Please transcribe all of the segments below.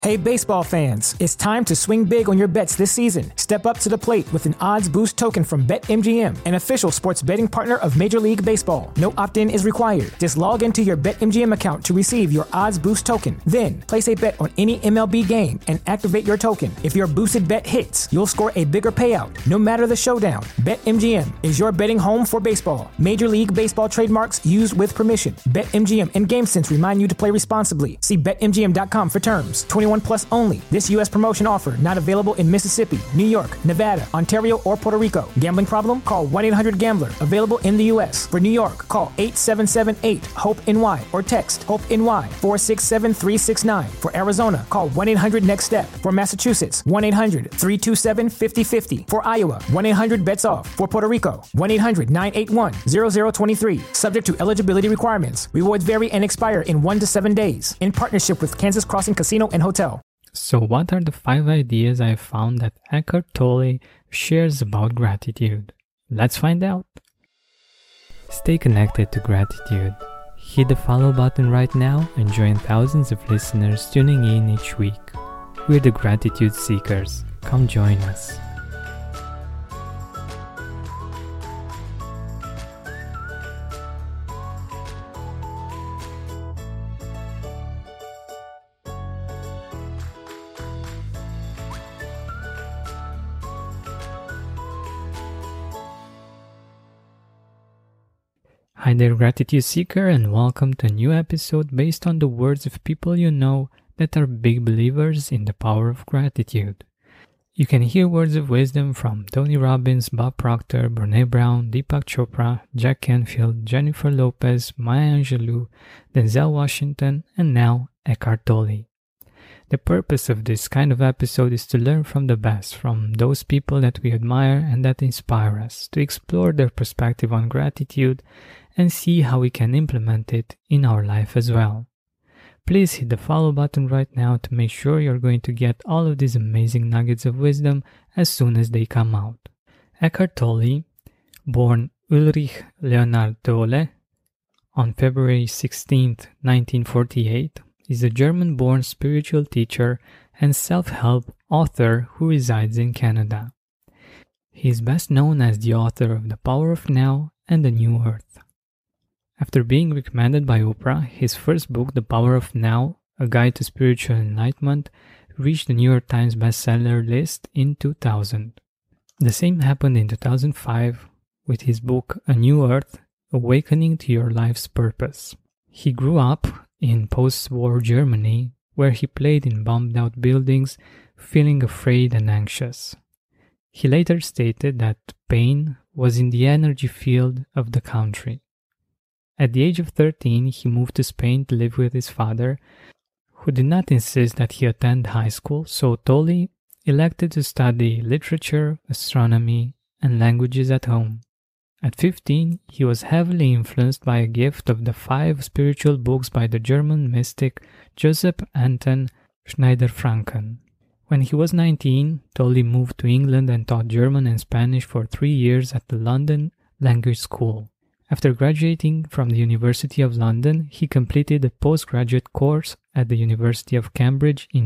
Hey baseball fans, it's time to swing big on your bets this season. Step up to the plate with an odds boost token from BetMGM, an official sports betting partner of Major League Baseball. No opt-in is required. Just log into your BetMGM account to receive your odds boost token. Then, place a bet on any MLB game and activate your token. If your boosted bet hits, you'll score a bigger payout, no matter the showdown. BetMGM is your betting home for baseball. Major League Baseball trademarks used with permission. BetMGM and GameSense remind you to play responsibly. See BetMGM.com for terms. 21 plus only. This U.S. promotion offer not available in Mississippi, New York, Nevada, Ontario, or Puerto Rico. Gambling problem? Call 1-800-GAMBLER. Available in the U.S. For New York, call 877-8-HOPE-NY or text HOPE-NY 467-369. For Arizona, call 1-800-NEXT-STEP. For Massachusetts, 1-800-327-5050. For Iowa, 1-800-BETS-OFF. For Puerto Rico, 1-800-981-0023. Subject to eligibility requirements. Rewards vary and expire in 1 to 7 days. In partnership with Kansas Crossing Casino and Hotel. So what are the 5 ideas I found that Eckhart Tolle shares about gratitude? Let's find out. Stay connected to gratitude. Hit the follow button right now and join thousands of listeners tuning in each week. We're the Gratitude Seekers. Come join us. Hi there, Gratitude Seeker, and welcome to a new episode based on the words of people you know that are big believers in the power of gratitude. You can hear words of wisdom from Tony Robbins, Bob Proctor, Brené Brown, Deepak Chopra, Jack Canfield, Jennifer Lopez, Maya Angelou, Denzel Washington, and now Eckhart Tolle. The purpose of this kind of episode is to learn from the best, from those people that we admire and that inspire us, to explore their perspective on gratitude and see how we can implement it in our life as well. Please hit the follow button right now to make sure you're going to get all of these amazing nuggets of wisdom as soon as they come out. Eckhart Tolle, born Ulrich Leonhard Tolle on February 16, 1948, is a German-born spiritual teacher and self-help author who resides in Canada. He is best known as the author of The Power of Now and The New Earth. After being recommended by Oprah, his first book, The Power of Now, A Guide to Spiritual Enlightenment, reached the New York Times bestseller list in 2000. The same happened in 2005 with his book, A New Earth, Awakening to Your Life's Purpose. He grew up in post-war Germany, where he played in bombed-out buildings, feeling afraid and anxious. He later stated that pain was in the energy field of the country. At the age of 13, he moved to Spain to live with his father, who did not insist that he attend high school, so Tolle elected to study literature, astronomy, and languages at home. At 15, he was heavily influenced by a gift of the 5 spiritual books by the German mystic Joseph Anton Schneider-Franken. When he was 19, Tolle moved to England and taught German and Spanish for 3 years at the London Language School. After graduating from the University of London, he completed a postgraduate course at the University of Cambridge in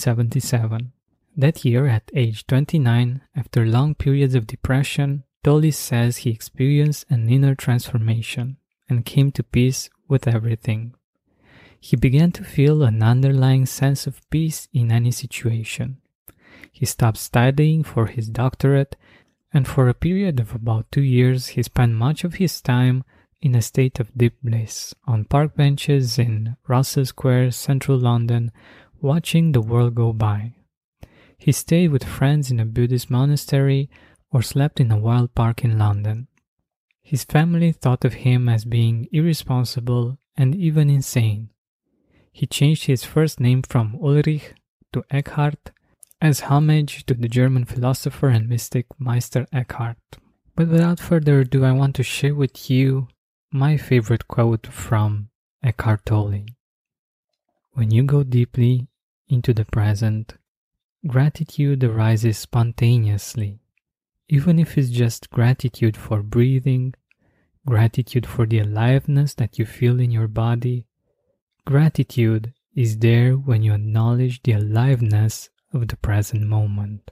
1977. That year, at age 29, after long periods of depression, Tolle says he experienced an inner transformation and came to peace with everything. He began to feel an underlying sense of peace in any situation. He stopped studying for his doctorate, and for a period of about 2 years he spent much of his time in a state of deep bliss, on park benches in Russell Square, central London, watching the world go by. He stayed with friends in a Buddhist monastery or slept in a wild park in London. His family thought of him as being irresponsible and even insane. He changed his first name from Ulrich to Eckhart as homage to the German philosopher and mystic Meister Eckhart. But without further ado, I want to share with you my favorite quote from Eckhart Tolle. When you go deeply into the present, gratitude arises spontaneously. Even if it's just gratitude for breathing, gratitude for the aliveness that you feel in your body, gratitude is there when you acknowledge the aliveness of the present moment.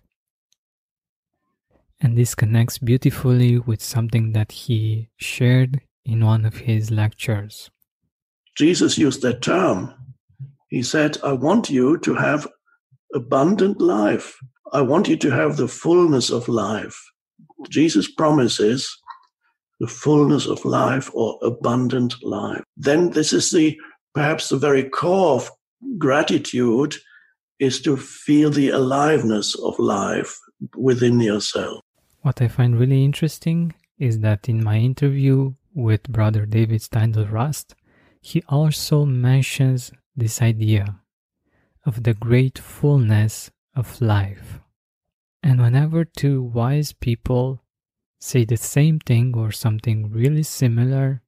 And this connects beautifully with something that he shared in one of his lectures. Jesus used that term. He said, I want you to have abundant life. I want you to have the fullness of life. Jesus promises the fullness of life or abundant life. Then this is perhaps the very core of gratitude, is to feel the aliveness of life within yourself. What I find really interesting is that in my interview with Brother David Steindl-Rast, he also mentions this idea of the great fullness of life. And whenever two wise people say the same thing or something really similar,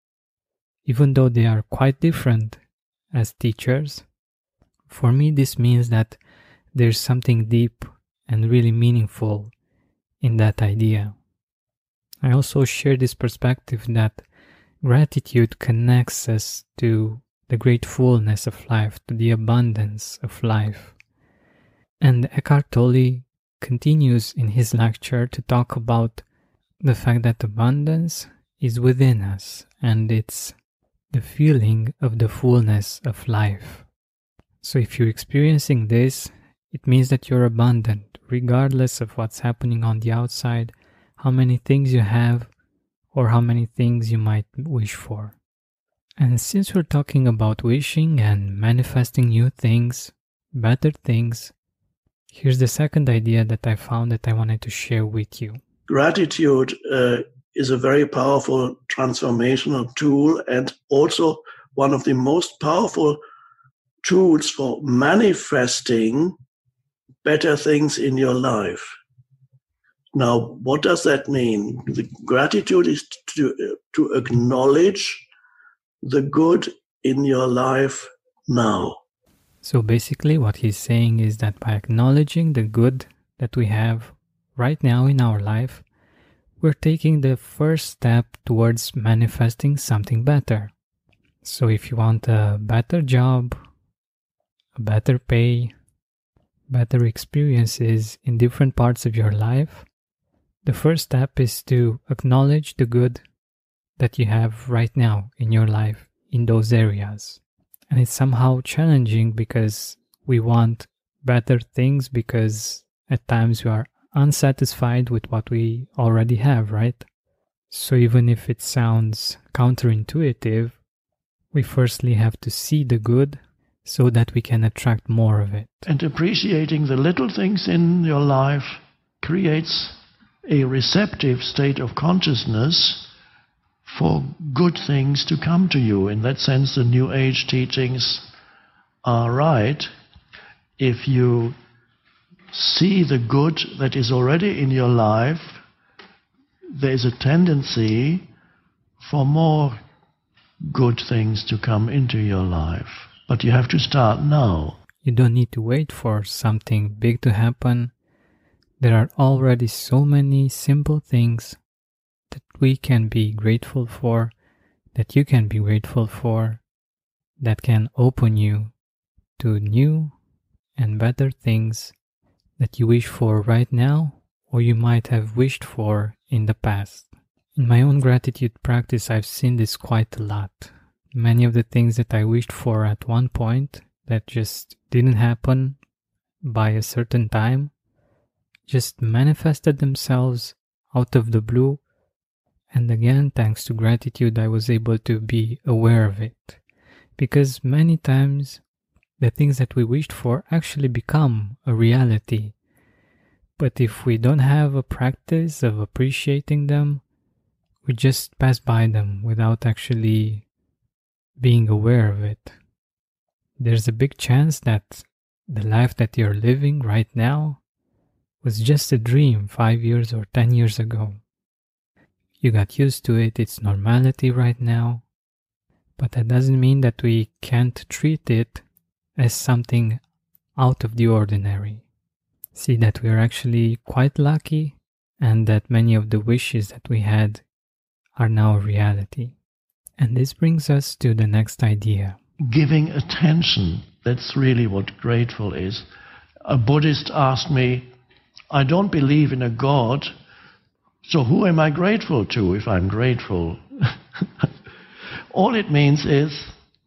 even though they are quite different as teachers, for me this means that there's something deep and really meaningful in that idea. I also share this perspective that gratitude connects us to the great fullness of life, to the abundance of life. And Eckhart Tolle continues in his lecture to talk about the fact that abundance is within us, and it's the feeling of the fullness of life. So if you're experiencing this, it means that you're abundant, regardless of what's happening on the outside, how many things you have, or how many things you might wish for. And since we're talking about wishing and manifesting new things, better things, here's the second idea that I found that I wanted to share with you. Gratitude is a very powerful transformational tool, and also one of the most powerful tools for manifesting better things in your life. Now, what does that mean? The gratitude is to acknowledge the good in your life now. So basically what he's saying is that by acknowledging the good that we have right now in our life, we're taking the first step towards manifesting something better. So if you want a better job, a better pay, better experiences in different parts of your life, the first step is to acknowledge the good that you have right now in your life in those areas. And it's somehow challenging because we want better things, because at times we are unsatisfied with what we already have, right? So even if it sounds counterintuitive, we firstly have to see the good so that we can attract more of it. And appreciating the little things in your life creates a receptive state of consciousness for good things to come to you. In that sense, the New Age teachings are right. If you see the good that is already in your life, there is a tendency for more good things to come into your life. But you have to start now. You don't need to wait for something big to happen. There are already so many simple things that we can be grateful for, that you can be grateful for, that can open you to new and better things that you wish for right now, or you might have wished for in the past. In my own gratitude practice, I've seen this quite a lot. Many of the things that I wished for at one point that just didn't happen by a certain time just manifested themselves out of the blue. And again, thanks to gratitude, I was able to be aware of it. Because many times, the things that we wished for actually become a reality. But if we don't have a practice of appreciating them, we just pass by them without actually being aware of it. There's a big chance that the life that you're living right now was just a dream 5 years or 10 years ago. You got used to it, it's normality right now, but that doesn't mean that we can't treat it as something out of the ordinary. See that we are actually quite lucky and that many of the wishes that we had are now a reality. And this brings us to the next idea. giving attention. That's really what grateful is. A Buddhist asked me, I don't believe in a God, so who am I grateful to if I'm grateful? All it means is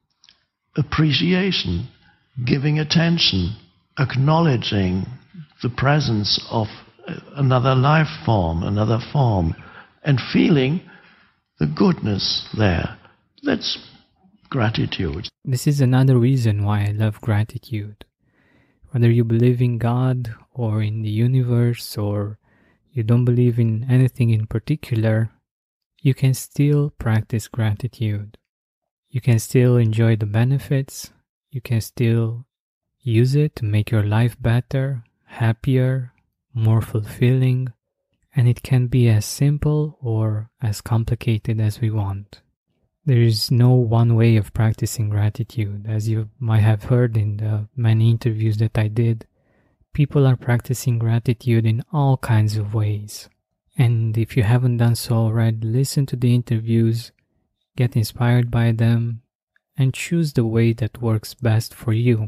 appreciation, giving attention, acknowledging the presence of another life form, another form, and feeling the goodness there. That's gratitude. This is another reason why I love gratitude. Whether you believe in God or in the universe or you don't believe in anything in particular, you can still practice gratitude. You can still enjoy the benefits. You can still use it to make your life better, happier, more fulfilling, and it can be as simple or as complicated as we want. There is no one way of practicing gratitude. As you might have heard in the many interviews that I did, people are practicing gratitude in all kinds of ways. And if you haven't done so already, listen to the interviews, get inspired by them, and choose the way that works best for you,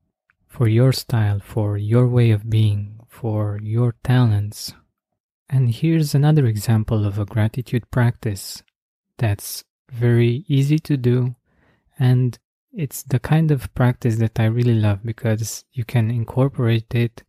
for your style, for your way of being, for your talents. And here's another example of a gratitude practice that's very easy to do, and it's the kind of practice that I really love because you can incorporate it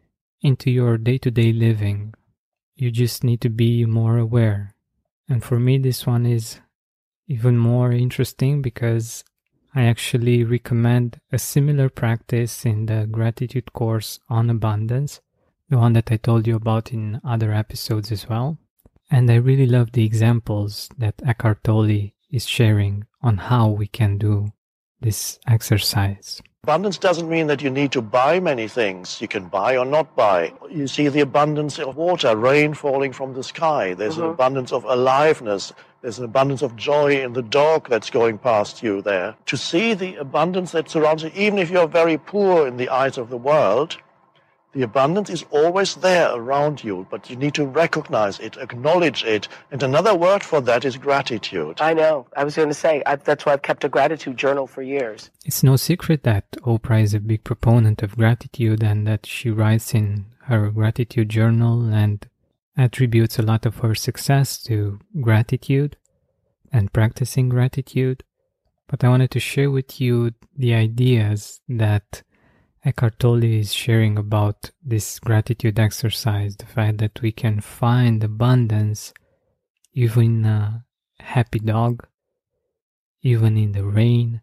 into your day-to-day living. You just need to be more aware. And for me, this one is even more interesting because I actually recommend a similar practice in the gratitude course on abundance, the one that I told you about in other episodes as well. And I really love the examples that Eckhart Tolle is sharing on how we can do this exercise. Abundance doesn't mean that you need to buy many things. You can buy or not buy. You see the abundance of water, rain falling from the sky. There's an abundance of aliveness. There's an abundance of joy in the dog that's going past you there. To see the abundance that surrounds you, even if you're very poor in the eyes of the world, the abundance is always there around you, but you need to recognize it, acknowledge it. And another word for that is gratitude. I know. I was going to say, that's why I've kept a gratitude journal for years. It's no secret that Oprah is a big proponent of gratitude and that she writes in her gratitude journal and attributes a lot of her success to gratitude and practicing gratitude. But I wanted to share with you the ideas that Eckhart Tolle is sharing about this gratitude exercise, the fact that we can find abundance even in a happy dog, even in the rain.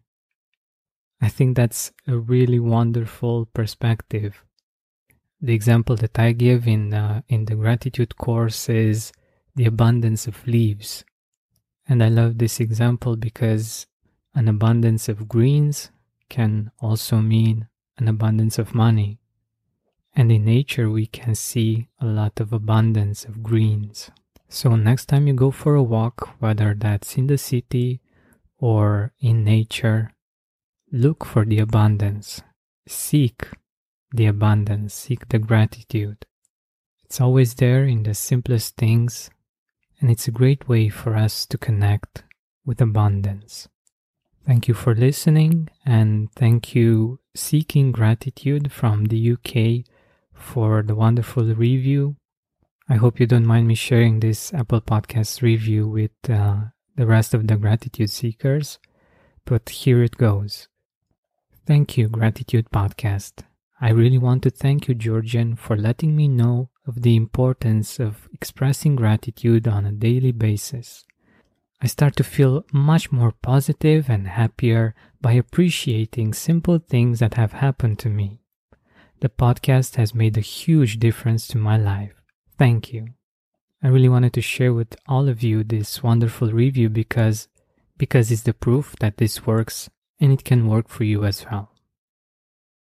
I think that's a really wonderful perspective. The example that I give in the gratitude course is the abundance of leaves. And I love this example because an abundance of greens can also mean an abundance of money. And in nature we can see a lot of abundance of greens. So next time you go for a walk, whether that's in the city or in nature, look for the abundance. Seek the abundance. Seek the gratitude. It's always there in the simplest things, and it's a great way for us to connect with abundance. Thank you for listening, and thank you, Seeking Gratitude from the UK, for the wonderful review. I hope you don't mind me sharing this Apple Podcast review with the rest of the Gratitude Seekers, but here it goes. Thank you, Gratitude Podcast. I really want to thank you, Georgian, for letting me know of the importance of expressing gratitude on a daily basis. I start to feel much more positive and happier by appreciating simple things that have happened to me. The podcast has made a huge difference to my life. Thank you. I really wanted to share with all of you this wonderful review because it's the proof that this works and it can work for you as well.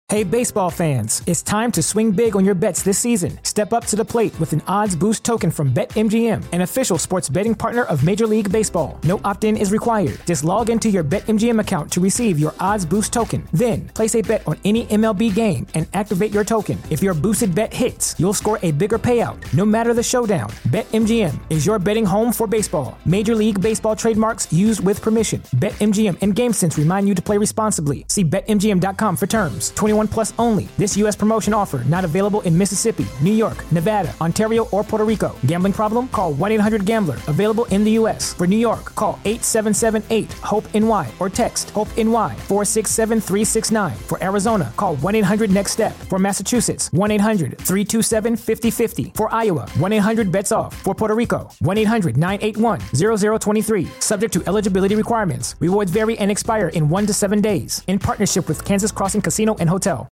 Hey baseball fans, it's time to swing big on your bets this season. Step up to the plate with an odds boost token from BetMGM, an official sports betting partner of Major League Baseball. No opt-in is required. Just log into your BetMGM account to receive your odds boost token. Then, place a bet on any MLB game and activate your token. If your boosted bet hits, you'll score a bigger payout, no matter the showdown. BetMGM is your betting home for baseball. Major League Baseball trademarks used with permission. BetMGM and GameSense remind you to play responsibly. See BetMGM.com for terms. 21 plus only. This U.S. promotion offer not available in Mississippi, New York, Nevada, Ontario, or Puerto Rico. Gambling problem? Call 1-800-GAMBLER. Available in the U.S. For New York, call 877-8-HOPE-NY or text HOPE-NY 467-369. For Arizona, call 1-800-NEXT-STEP. For Massachusetts, 1-800-327-5050. For Iowa, 1-800-BETS-OFF. For Puerto Rico, 1-800-981-0023. Subject to eligibility requirements. Rewards vary and expire in 1 to 7 days. In partnership with Kansas Crossing Casino and Hotel.